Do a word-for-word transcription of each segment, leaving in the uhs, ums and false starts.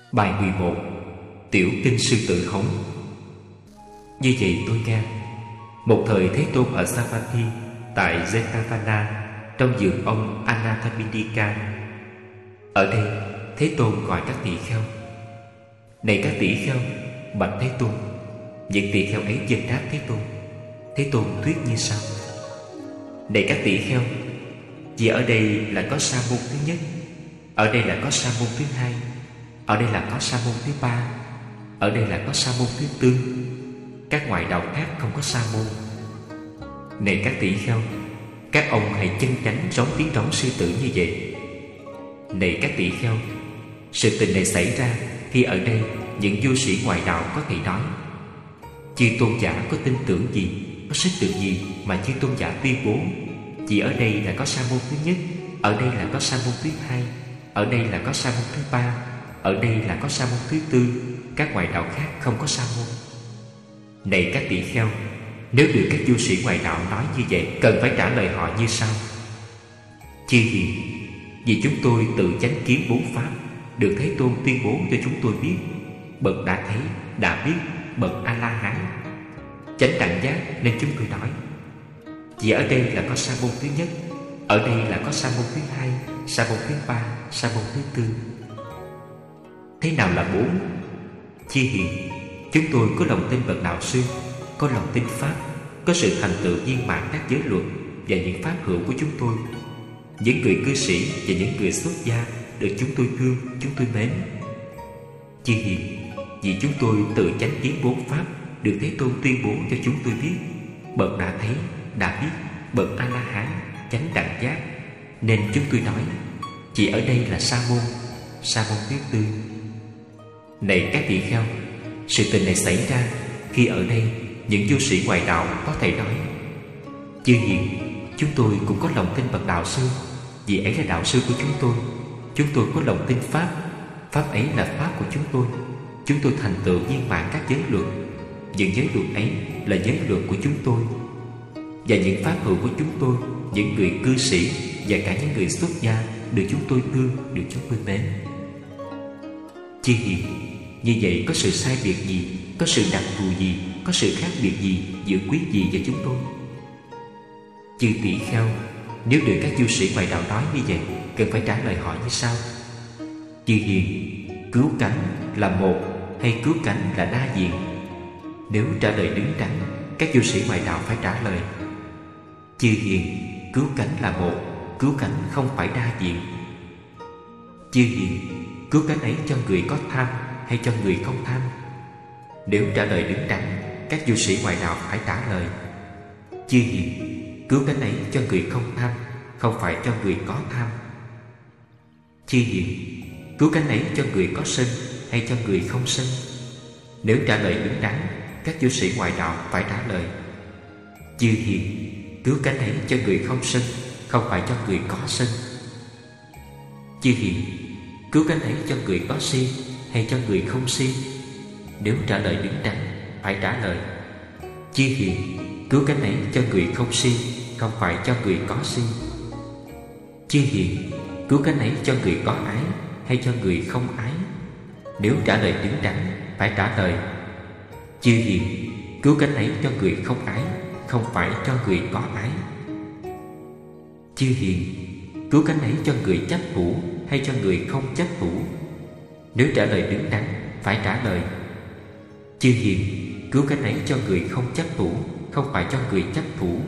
Bài mười một. Tiểu kinh sư tử hống. Như vậy tôi nghe, một thời Thế Tôn ở Savatthi tại Jetavana, trong vườn ông Anathapindika. Ở đây Thế Tôn gọi các tỳ kheo: này các tỳ kheo, bạch Thế Tôn. Những tỳ kheo ấy dân đáp Thế Tôn. Thế Tôn thuyết như sau: này các tỳ kheo, vì ở đây là có sa môn thứ nhất, ở đây là có sa môn thứ hai, ở đây là có sa môn thứ ba, ở đây là có sa môn thứ tư. Các ngoại đạo khác không có sa môn. Này các tỷ kheo, các ông hãy chân chánh giống tiếng trống sư tử như vậy. Này các tỷ kheo, sự tình này xảy ra khi ở đây những vô sĩ ngoại đạo có thể nói: chư tôn giả có tin tưởng gì, có sức tưởng gì mà chư tôn giả tuyên bố? Chỉ ở đây là có sa môn thứ nhất, ở đây là có sa môn thứ hai, ở đây là có sa môn thứ ba, ở đây là có sa môn thứ tư. Các ngoại đạo khác không có sa môn. Này các tỷ kheo, nếu được các du sĩ ngoại đạo nói như vậy, cần phải trả lời họ như sau: chư hiền, vì chúng tôi tự chánh kiến bốn pháp, được Thế Tôn tuyên bố cho chúng tôi biết. Bậc đã thấy, đã biết, bậc A-la-hán chánh đẳng giác, nên chúng tôi nói. Chỉ ở đây là có sa môn thứ nhất, ở đây là có sa môn thứ hai, sa môn thứ ba, sa môn thứ tư. Thế nào là bốn? Chư hiền, chúng tôi có lòng tin bậc đạo sư, có lòng tin pháp, có sự thành tựu viên mãn các giới luật và những pháp hữu của chúng tôi. Những người cư sĩ và những người xuất gia được chúng tôi thương, chúng tôi mến. Chư hiền, vì chúng tôi tự chánh kiến bốn pháp, được Thế Tôn tuyên bố cho chúng tôi biết. Bậc đã thấy, đã biết, bậc A-la-hán chánh đẳng giác, nên chúng tôi nói. Chỉ ở đây là sa môn, sa môn thứ tư. Này các tỳ kheo, sự tình này xảy ra khi ở đây những du sĩ ngoại đạo có thể nói: chư hiền, chúng tôi cũng có lòng tin bậc đạo sư, vì ấy là đạo sư của chúng tôi. Chúng tôi có lòng tin pháp, pháp ấy là pháp của chúng tôi. Chúng tôi thành tựu viên mãn các giới luật, những giới luật ấy là giới luật của chúng tôi. Và những pháp hữu của chúng tôi, những người cư sĩ và cả những người xuất gia được chúng tôi thương, được chúng tôi mến. Chư hiền, như vậy có sự sai biệt gì, có sự đặc thù gì, có sự khác biệt gì giữa quý vị và chúng tôi? Chư tỷ kheo, nếu được các du sĩ ngoại đạo nói như vậy, cần phải trả lời họ như sau: chư hiền, cứu cánh là một hay cứu cánh là đa diện? Nếu trả lời đứng đắn, các du sĩ ngoại đạo phải trả lời: chư hiền, cứu cánh là một, cứu cánh không phải đa diện. Chư hiền, cứu cánh ấy cho người có tham hay cho người không tham? Nếu trả lời đứng đắn, các du sĩ ngoại đạo phải trả lời: chư hiền, cứu cánh ấy cho người không tham, không phải cho người có tham. Chư hiền, cứu cánh ấy cho người có sân hay cho người không sân? Nếu trả lời đứng đắn, các du sĩ ngoại đạo phải trả lời: chư hiền, cứu cánh ấy cho người không sân, không phải cho người có sân. Chư hiền, cứu cánh ấy cho người có si hay cho người không si? Nếu trả lời đứng đắn, phải trả lời: chư hiền, cứu cánh ấy cho người không si, không phải cho người có si. Chư hiền, cứu cánh ấy cho người có ái hay cho người không ái? Nếu trả lời đứng đắn, phải trả lời: chư hiền, cứu cánh ấy cho người không ái, không phải cho người có ái. Chư hiền, cứu cánh ấy cho người chấp thủ hay cho người không chấp thủ? Nếu trả lời đứng đắn, phải trả lời: chư hiền, cứu cánh ấy cho người không chấp thủ, không phải cho người chấp thủ.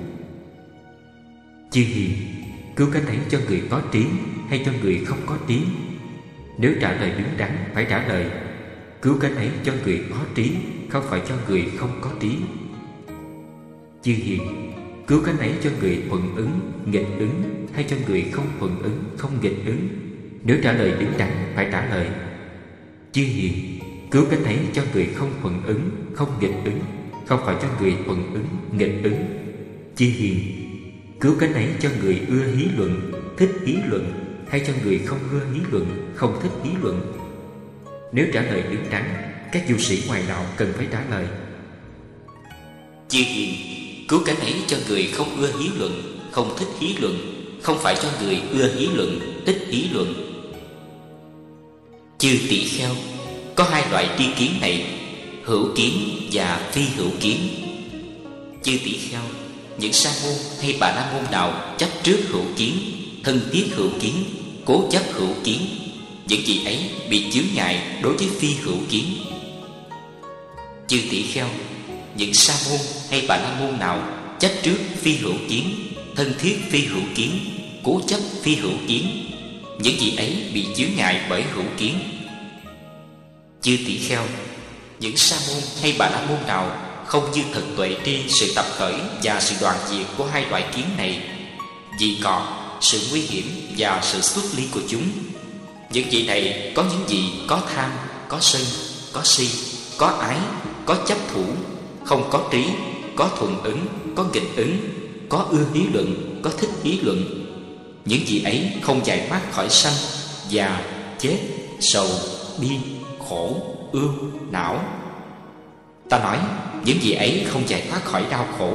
Chư hiền, cứu cánh ấy cho người có trí hay cho người không có trí? Nếu trả lời đứng đắn, phải trả lời: cứu cánh ấy cho người có trí, không phải cho người không có trí. Chư hiền, cứu cánh ấy cho người thuận ứng, nghịch ứng hay cho người không thuận ứng, không nghịch ứng? Nếu trả lời đứng đắn, phải trả lời: chư hiền, cứu cánh ấy cho người không thuận ứng, không nghịch ứng, không phải cho người thuận ứng, nghịch ứng. Chư hiền, cứu cánh ấy cho người ưa hí luận, thích hí luận hay cho người không ưa hí luận, không thích hí luận? Nếu trả lời đứng đắn, các du sĩ ngoại đạo cần phải trả lời: chư hiền, cứu cánh ấy cho người không ưa hí luận, không thích hí luận, không phải cho người ưa hí luận, thích hí luận. Chư tỷ kheo, có hai loại tri kiến này: hữu kiến và phi hữu kiến. Chư tỷ kheo, những sa môn hay bà la môn nào chấp trước hữu kiến, thân thiết hữu kiến, cố chấp hữu kiến, những gì ấy bị chướng ngại đối với phi hữu kiến. Chư tỷ kheo, những sa môn hay bà la môn nào chấp trước phi hữu kiến, thân thiết phi hữu kiến, cố chấp phi hữu kiến, những gì ấy bị chướng ngại bởi hữu kiến. Chư tỷ kheo, những sa môn hay bà la môn nào không như thực tuệ tri sự tập khởi và sự đoạn diệt của hai loại kiến này, vì còn sự nguy hiểm và sự xuất ly của chúng. Những vị này có những gì có tham, có sân, có si, có ái, có chấp thủ, không có trí, có thuận ứng, có nghịch ứng, có ưa hí luận, có thích hí luận. Những gì ấy không giải thoát khỏi sanh, già, chết, sầu, bi, khổ, ưu, não. Ta nói những gì ấy không giải thoát khỏi đau khổ.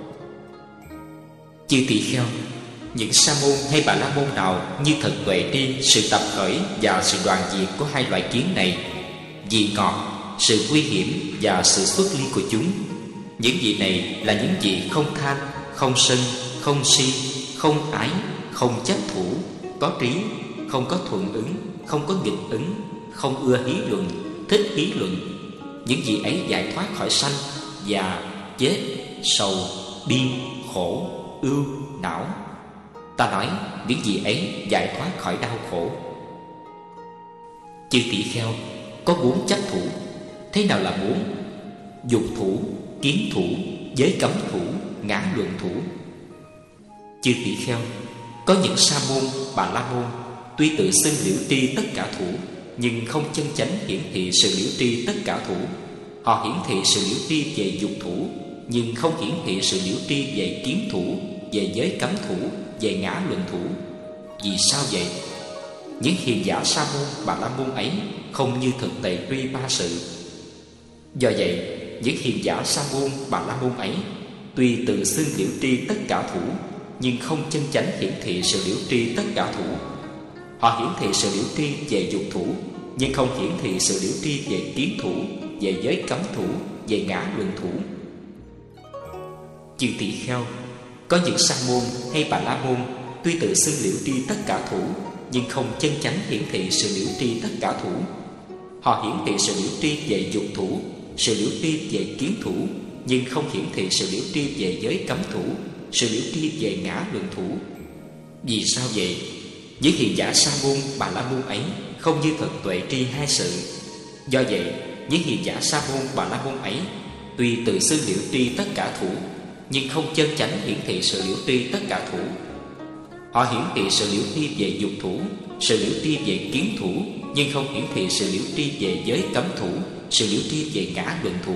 Chư tỷ kheo, những sa môn hay bà la môn nào như thật tuệ tri sự tập khởi và sự đoạn diệt của hai loại kiến này, vị ngọt, sự nguy hiểm và sự xuất ly của chúng. Những vị này là những vị không tham, không sân, không si, không ái, không chấp thủ, có trí, không có thuận ứng, không có nghịch ứng, không ưa hí luận, thích hí luận. Những vị ấy giải thoát khỏi sanh, già, chết, sầu, bi, khổ, ưu, não. Ta nói những vị ấy giải thoát khỏi đau khổ. Chư tỷ kheo, có bốn chấp thủ. Thế nào là bốn? Dục thủ, kiến thủ, giới cấm thủ, ngã luận thủ. Chư tỷ kheo, có những sa môn, bà la môn tuy tự xưng liễu tri tất cả thủ, nhưng không chân chánh hiển thị sự liễu tri tất cả thủ. Họ hiển thị sự liễu tri về dục thủ, nhưng không hiển thị sự liễu tri về kiến thủ, về giới cấm thủ, về ngã luận thủ. Vì sao vậy? Những hiền giả sa môn, bà la môn ấy không như thực tề tri ba sự. Do vậy, những hiền giả sa môn, bà la môn ấy tuy tự xưng liễu tri tất cả thủ, nhưng không chân chánh hiển thị sự liễu tri tất cả thủ. Họ hiển thị sự liễu tri về dục thủ, nhưng không hiển thị sự liễu tri về kiến thủ, về giới cấm thủ, về ngã luận thủ. Chư tỷ kheo, có những sa môn hay bà la môn tuy tự xưng liễu tri tất cả thủ, nhưng không chân chánh hiển thị sự liễu tri tất cả thủ. Họ hiển thị sự liễu tri về dục thủ, sự liễu tri về kiến thủ, nhưng không hiển thị sự liễu tri về giới cấm thủ, sự liễu tri về ngã luận thủ. Vì sao vậy? Những hiền giả sa môn, bà la môn ấy không như thật tuệ tri hai sự. Do vậy, những hiền giả sa môn, bà la môn ấy tuy tự xưng liễu tri tất cả thủ, nhưng không chân chánh hiển thị sự liễu tri tất cả thủ. Họ hiển thị sự liễu tri về dục thủ, sự liễu tri về kiến thủ, nhưng không hiển thị sự liễu tri về giới cấm thủ, sự liễu tri về ngã luận thủ.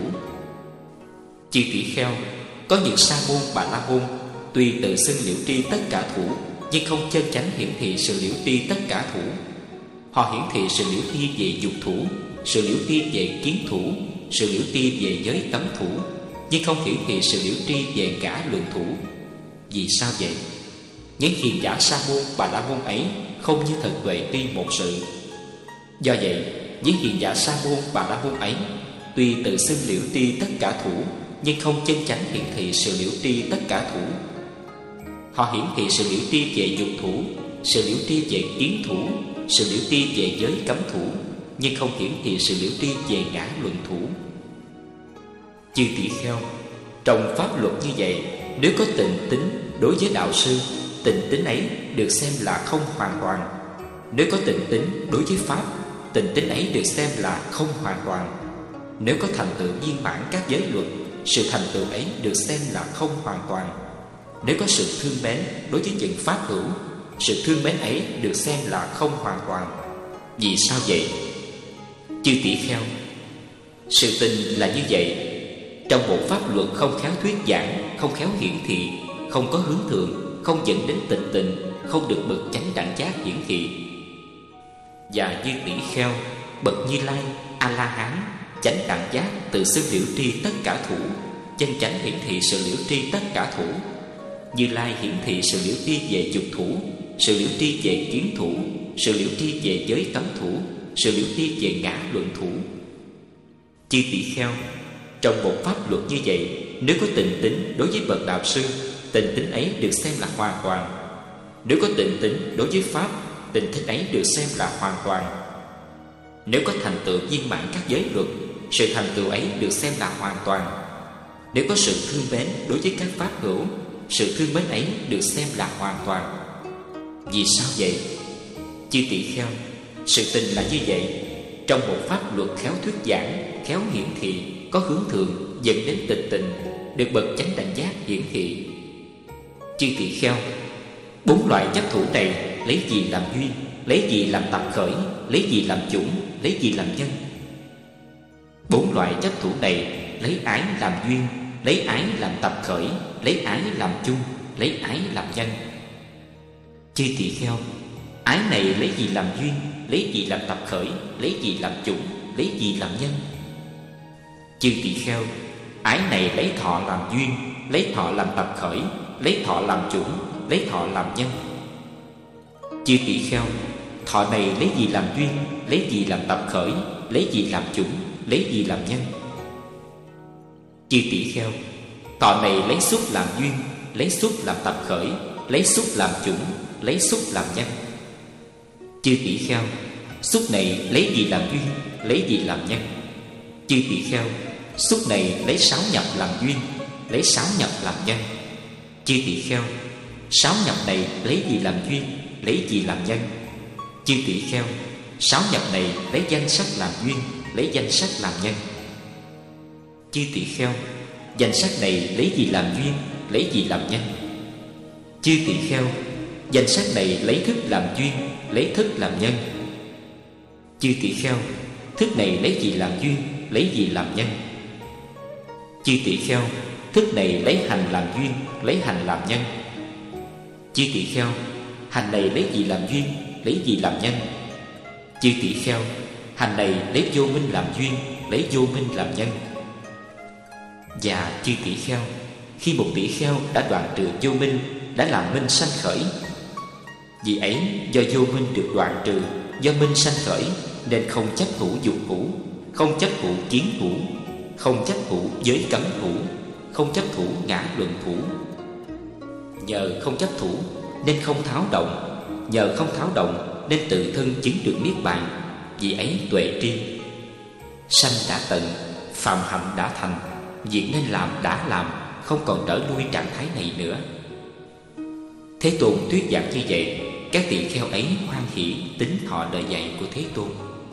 Chư tỷ kheo, có những sa môn, bà la môn tuy tự xưng liễu tri tất cả thủ, nhưng không chân chánh hiển thị sự liễu tri tất cả thủ. Họ hiển thị sự liễu tri về dục thủ, sự liễu tri về kiến thủ, sự liễu tri về giới cấm thủ, nhưng không hiển thị sự liễu tri về ngã luận thủ. Vì sao vậy? Những hiền giả sa môn, bà la môn ấy không như thật tuệ tri một sự. Do vậy, những hiền giả sa môn, bà la môn ấy tuy tự xưng liễu tri tất cả thủ, nhưng không chân chánh hiển thị sự liễu tri tất cả thủ. Họ hiển thị sự liễu tri về dục thủ, sự liễu tri về kiến thủ, sự liễu tri về giới cấm thủ, nhưng không hiển thị sự liễu tri về ngã luận thủ. Chư tỷ kheo, trong pháp luật như vậy, nếu có tịnh tín đối với đạo sư, tịnh tín ấy được xem là không hoàn toàn. Nếu có tịnh tín đối với pháp, tịnh tín ấy được xem là không hoàn toàn. Nếu có thành tựu viên mãn các giới luật, sự thành tựu ấy được xem là không hoàn toàn. Nếu có sự thương mến đối với những pháp hữu, sự thương mến ấy được xem là không hoàn toàn. Vì sao vậy? Chư tỷ kheo, sự tình là như vậy. Trong một pháp luật không khéo thuyết giảng, không khéo hiển thị, không có hướng thượng, không dẫn đến tịnh tịnh, không được bậc chánh đẳng giác hiển thị. Và như tỷ kheo, bậc Như Lai, A La Hán, chánh đẳng giác tự xưng liễu tri tất cả thủ, chân chánh hiển thị sự liễu tri tất cả thủ. Như Lai hiển thị sự liễu tri về dục thủ, sự liễu tri về kiến thủ, sự liễu tri về giới cấm thủ, sự liễu tri về ngã luận thủ. Chư tỷ kheo, trong một pháp luật như vậy, nếu có tịnh tín đối với bậc đạo sư, tịnh tín ấy được xem là hoàn toàn. Nếu có tịnh tín đối với pháp, tịnh tín ấy được xem là hoàn toàn. Nếu có thành tựu viên mãn các giới luật, sự thành tựu ấy được xem là hoàn toàn. Nếu có sự thương mến đối với các pháp hữu, sự thương mến ấy được xem là hoàn toàn. Vì sao vậy? Chư tỷ kheo, sự tình là như vậy. Trong một pháp luật khéo thuyết giảng, khéo hiển thị, có hướng thường dẫn đến tịch tình, được bậc chánh đẳng giác hiển thị. Chư tỷ kheo, bốn loại chấp thủ này lấy gì làm duyên, lấy gì làm tập khởi, lấy gì làm chủng, lấy gì làm nhân? Bốn loại chấp thủ này lấy ái làm duyên, lấy ái làm tập khởi, lấy ái làm chung, lấy ái làm nhân. Chư tỷ kheo, ái này lấy gì làm duyên, lấy gì làm tập khởi, lấy gì làm chủng, lấy gì làm nhân? Chư tỷ kheo, ái này lấy thọ làm duyên, lấy thọ làm tập khởi, lấy thọ làm chủng, lấy thọ làm nhân. Chư tỷ kheo, thọ này lấy gì làm duyên, lấy gì làm tập khởi, lấy gì làm chủng, lấy gì làm nhân? Chư tỷ kheo, thọ này lấy xúc làm duyên, lấy xúc làm tập khởi, lấy xúc làm chủng, lấy xúc làm nhân. Chư tỷ kheo, xúc này lấy gì làm duyên, lấy gì làm nhân? Chư tỷ kheo, xúc này lấy sáu nhập làm duyên, lấy sáu nhập làm nhân. Chư tỷ kheo, sáu nhập này lấy gì làm duyên, lấy gì làm nhân? Chư tỷ kheo, sáu nhập này lấy danh sắc làm duyên, lấy danh sắc làm nhân. Chư tỷ kheo, danh sắc này lấy gì làm duyên, lấy gì làm nhân? Chư tỷ kheo, danh sắc này lấy thức làm duyên, lấy thức làm nhân. Chư tỷ kheo, thức này lấy gì làm duyên, lấy gì làm nhân? Chư tỷ kheo, thức này lấy hành làm duyên, lấy hành làm nhân. Chư tỷ kheo, hành này lấy gì làm duyên, lấy gì làm nhân? Chư tỷ kheo, hành này lấy vô minh làm duyên, lấy vô minh làm nhân. Và chư tỷ kheo, khi một tỷ kheo đã đoạn trừ vô minh, đã làm minh sanh khởi. Vì ấy do vô minh được đoạn trừ, do minh sanh khởi, nên không chấp thủ dục cũ, không chấp thủ kiến cũ, không chấp thủ giới cấm cũ, không chấp thủ ngã luận cũ. Nhờ không chấp thủ nên không tháo động, nhờ không tháo động nên tự thân chứng được niết bàn. Vì ấy tuệ tri, sanh đã tận, phàm hạnh đã thành, việc nên làm đã làm, không còn trở lui trạng thái này nữa. Thế Tôn thuyết giảng như vậy, các tỳ kheo ấy hoan hỷ tín thọ lời dạy của Thế Tôn.